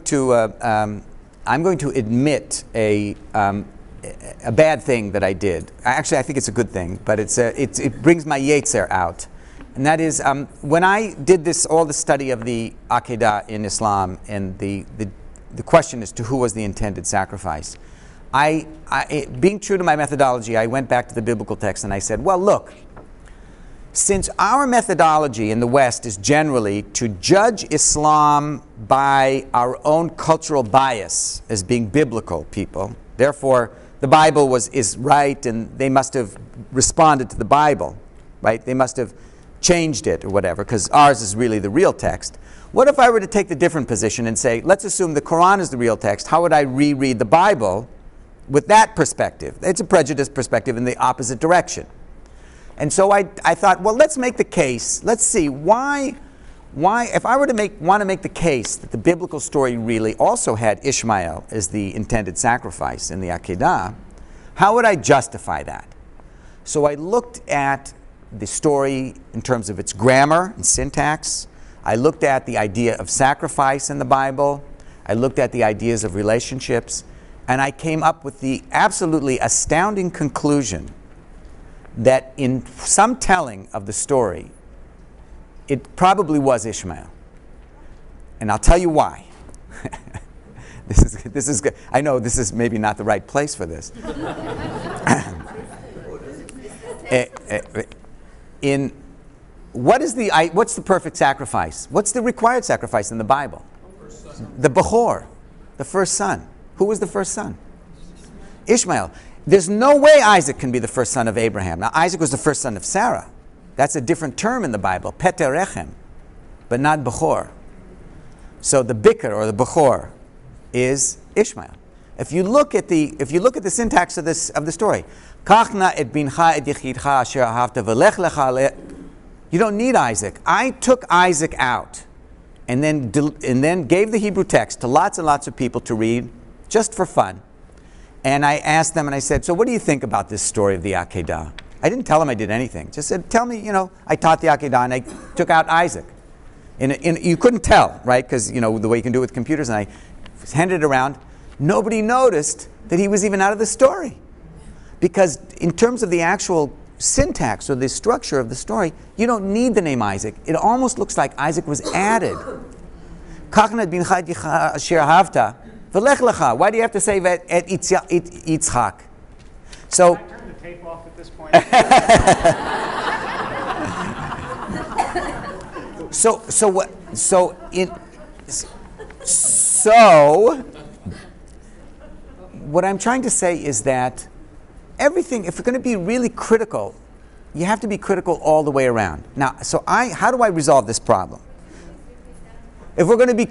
admit a bad thing that I did. Actually, I think it's a good thing, but it brings my Yetzer out, and that is when I did all the study of the Aqidah in Islam, and the question as to who was the intended sacrifice. Being true to my methodology, I went back to the biblical text and I said, well, look, since our methodology in the West is generally to judge Islam by our own cultural bias as being biblical people, therefore the Bible is right and they must have responded to the Bible, right? They must have changed it or whatever, because ours is really the real text. What if I were to take the different position and say, let's assume the Quran is the real text, how would I reread the Bible with that perspective? It's a prejudiced perspective in the opposite direction. And so I thought, well, let's make the case. Let's see why if I were to want to make the case that the biblical story really also had Ishmael as the intended sacrifice in the Aqidah, how would I justify that? So I looked at the story in terms of its grammar and syntax. I looked at the idea of sacrifice in the Bible. I looked at the ideas of relationships. And I came up with the absolutely astounding conclusion that in some telling of the story, it probably was Ishmael. And I'll tell you why. This is good. I know this is maybe not the right place for this. what's the perfect sacrifice? What's the required sacrifice in the Bible? The Bechor, the first son. Who was the first son? Ishmael. There's no way Isaac can be the first son of Abraham. Now, Isaac was the first son of Sarah. That's a different term in the Bible, Peterechem, but not Bechor. So the Bikr, or the Bechor, is Ishmael. If you look at the syntax of the story, Kachna et bincha et yichidcha asher ahavta v'lech lecha. You don't need Isaac. I took Isaac out, and then gave the Hebrew text to lots and lots of people to read, just for fun. And I asked them, and I said, "So what do you think about this story of the Akedah?" I didn't tell them I did anything. Just said, "Tell me, I taught the Akedah, and I took out Isaac." You couldn't tell, right? Because the way you can do it with computers, and I handed it around. Nobody noticed that he was even out of the story. Because in terms of the actual syntax or the structure of the story, you don't need the name Isaac. It almost looks like Isaac was added. Why do you have to say that at Yitzchak? So, Can I turn the tape off at this point? What I'm trying to say is that everything, if we're going to be really critical, you have to be critical all the way around. Now, how do I resolve this problem? If we're going to be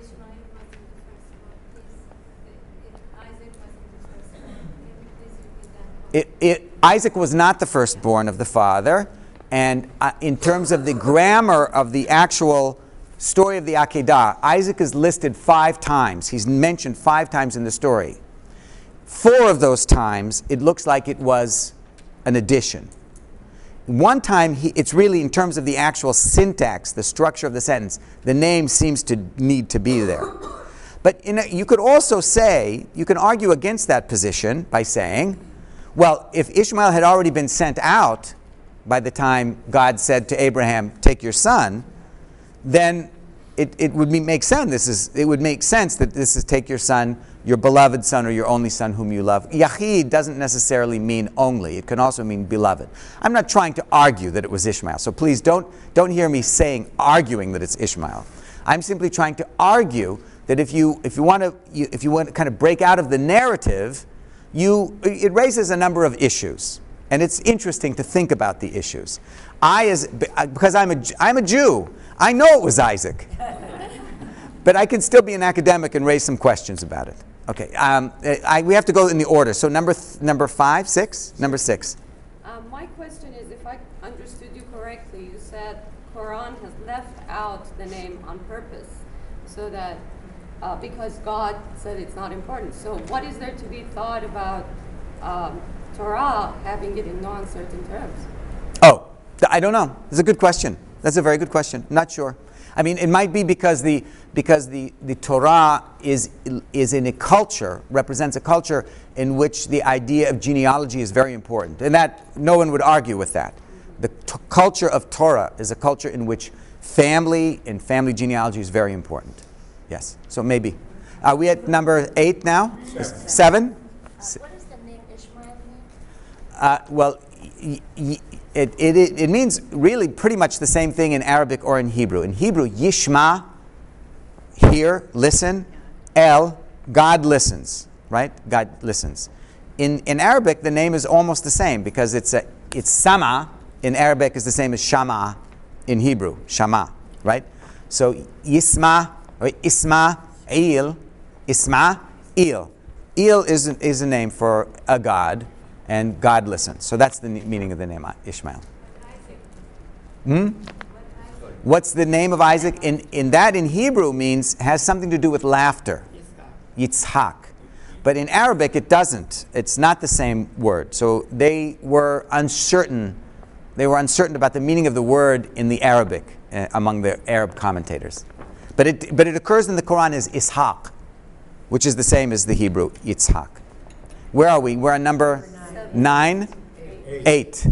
Isaac was not the firstborn of the father, and in terms of the grammar of the actual story of the Akedah, Isaac is listed 5 times. He's mentioned 5 times in the story. 4 of those times, it looks like it was an addition. One time, it's really, in terms of the actual syntax, the structure of the sentence, the name seems to need to be there. But you could also say, you can argue against that position by saying, well, if Ishmael had already been sent out by the time God said to Abraham, "Take your son," then it would make sense. It would make sense that this is take your son, your beloved son, or your only son whom you love. Yachid doesn't necessarily mean only. It can also mean beloved. I'm not trying to argue that it was Ishmael. So please don't hear me arguing that it's Ishmael. I'm simply trying to argue that if you want to kind of break out of the narrative, it raises a number of issues, and it's interesting to think about the issues. Because I'm a Jew, I know it was Isaac, but I can still be an academic and raise some questions about it. Okay, we have to go in the order. So number 5, 6, number 6. My question is, if I understood you correctly, you said Quran has left out the name on purpose, so that because God said it's not important. So what is there to be thought about Torah having it in non-certain terms? Oh, I don't know. It's a good question. That's a very good question. Not sure. I mean, it might be because the Torah is in a culture, represents a culture in which the idea of genealogy is very important. And that, no one would argue with that. The culture of Torah is a culture in which family and family genealogy is very important. Yes. So maybe. Are we at number 8 now? 7? What does the name Ishmael mean? Well, it means really pretty much the same thing in Arabic or in Hebrew. In Hebrew, Yishma, hear, listen. El, God listens, right? God listens. In Arabic, the name is almost the same because it's Sama in Arabic is the same as Shama in Hebrew, Shama, right? So Yisma, or Isma'il, Isma'il. Il is a name for a God, and God listens. So that's the meaning of the name Ishmael. What's the name of Isaac? In Hebrew has something to do with laughter. Yitzhak. But in Arabic it doesn't. It's not the same word. So they were uncertain. They were uncertain about the meaning of the word in the Arabic among the Arab commentators. But it occurs in the Quran as Ishaq, which is the same as the Hebrew Yitzhak. Where are we? We're on number 9? 8.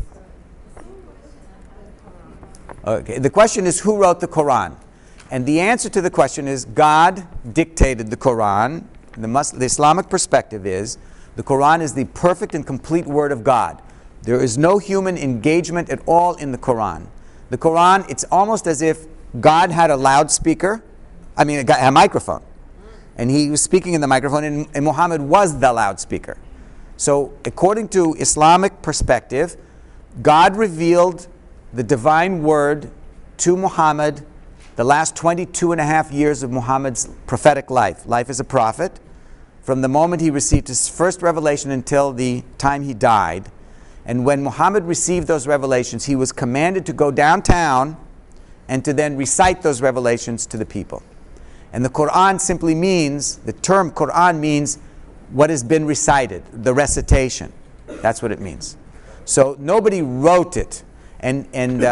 Okay. The question is, who wrote the Quran? And the answer to the question is, God dictated the Quran. The Islamic perspective is, the Quran is the perfect and complete word of God. There is no human engagement at all in the Quran. The Quran, it's almost as if God had a loudspeaker, a microphone. And he was speaking in the microphone, and Muhammad was the loudspeaker. So according to Islamic perspective, God revealed the divine word to Muhammad the last 22 and a half years of Muhammad's prophetic life. Life as a prophet, from the moment he received his first revelation until the time he died. And when Muhammad received those revelations, he was commanded to go downtown and to then recite those revelations to the people. And the Quran simply means, the term Quran means what has been recited, the recitation. That's what it means. So nobody wrote it, and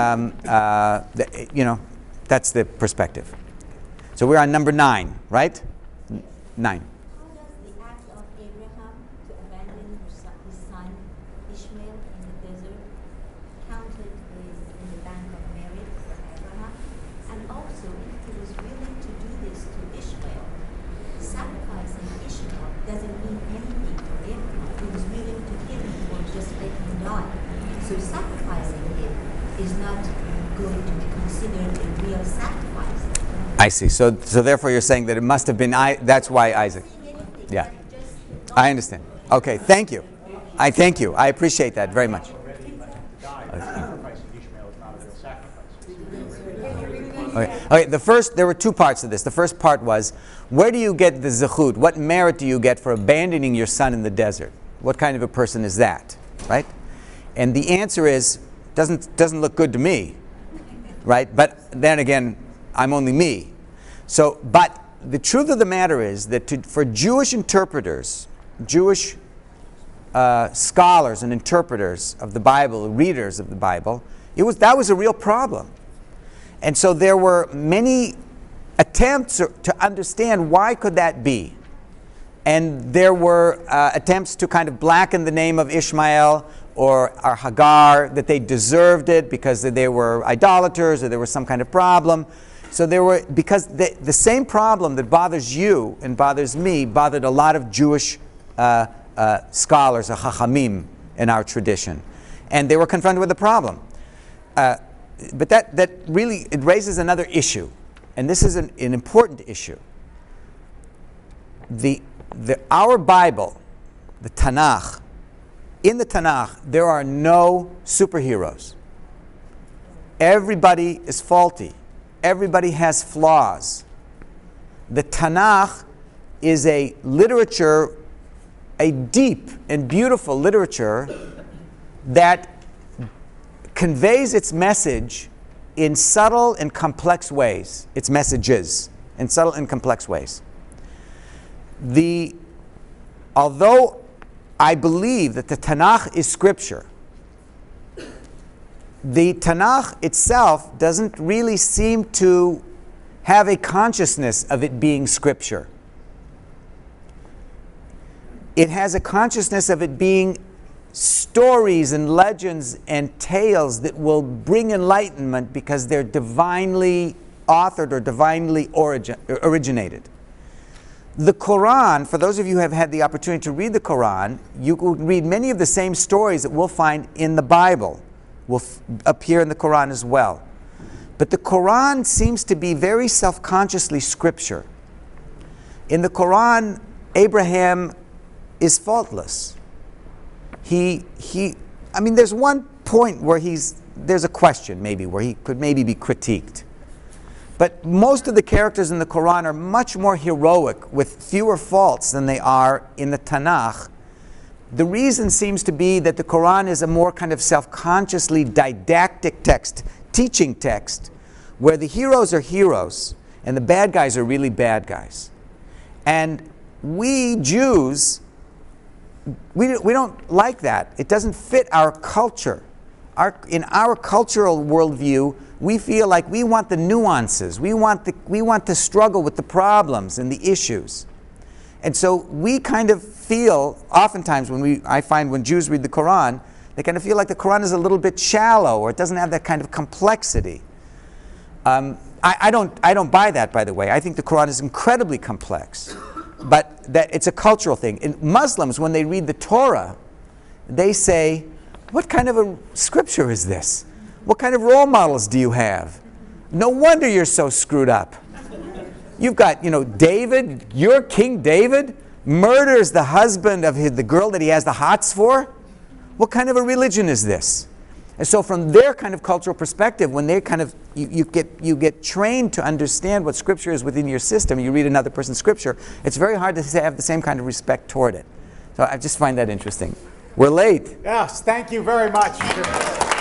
that's the perspective. So we're on number 9, right? 9. How does the act of Abraham to abandon his son Ishmael in the desert counted in the bank of merit for Abraham? And also, if he was willing to do this to Ishmael, sacrificing Ishmael doesn't mean anything for Abraham. He was willing to kill him or just let him die. So sacrificing him is not going to be considered a real sacrifice. I see. So therefore you're saying that it must have been, that's why Isaac. Yeah. I understand. Okay, thank you. I thank you. I appreciate that very much. Okay, there were 2 parts of this. The first part was, where do you get the zechut? What merit do you get for abandoning your son in the desert? What kind of a person is that? Right? And the answer is, doesn't look good to me. Right? But then again, I'm only me. So, but the truth of the matter is that for Jewish interpreters, Jewish scholars and interpreters of the Bible, readers of the Bible, that was a real problem. And so there were many attempts to understand why could that be. And there were attempts to kind of blacken the name of Ishmael or Hagar, that they deserved it because they were idolaters or there was some kind of problem. So because the same problem that bothers you and bothers me bothered a lot of Jewish scholars, Chachamim, in our tradition. And they were confronted with the problem. But that really, it raises another issue. And this is an important issue. Our Bible, the Tanakh, in the Tanakh, there are no superheroes. Everybody is faulty. Everybody has flaws. The Tanakh is a literature, a deep and beautiful literature that conveys its message in subtle and complex ways. Its messages in subtle and complex ways. Although I believe that the Tanakh is scripture, the Tanakh itself doesn't really seem to have a consciousness of it being scripture. It has a consciousness of it being stories and legends and tales that will bring enlightenment because they're divinely authored or divinely originated. The Quran, for those of you who have had the opportunity to read the Quran, you could read many of the same stories that we'll find in the Bible, will appear in the Quran as well. But the Quran seems to be very self-consciously scripture. In the Quran, Abraham is faultless. There's one point where there's a question maybe, where he could maybe be critiqued. But most of the characters in the Quran are much more heroic, with fewer faults than they are in the Tanakh. The reason seems to be that the Quran is a more kind of self-consciously didactic text, teaching text, where the heroes are heroes and the bad guys are really bad guys. And we Jews, we don't like that. It doesn't fit our culture. In our cultural worldview, we feel like we want the nuances. We want to struggle with the problems and the issues. And so we kind of feel, oftentimes I find when Jews read the Quran, they kind of feel like the Quran is a little bit shallow, or it doesn't have that kind of complexity. I don't buy that, by the way. I think the Quran is incredibly complex, but that it's a cultural thing. And Muslims, when they read the Torah, they say, "What kind of a scripture is this? What kind of role models do you have? No wonder you're so screwed up. You've got, David, your King David, murders the husband of the girl that he has the hots for. What kind of a religion is this? And so from their kind of cultural perspective, when they kind of, you get trained to understand what Scripture is within your system, you read another person's Scripture, it's very hard to have the same kind of respect toward it. So I just find that interesting. We're late. Yes, thank you very much.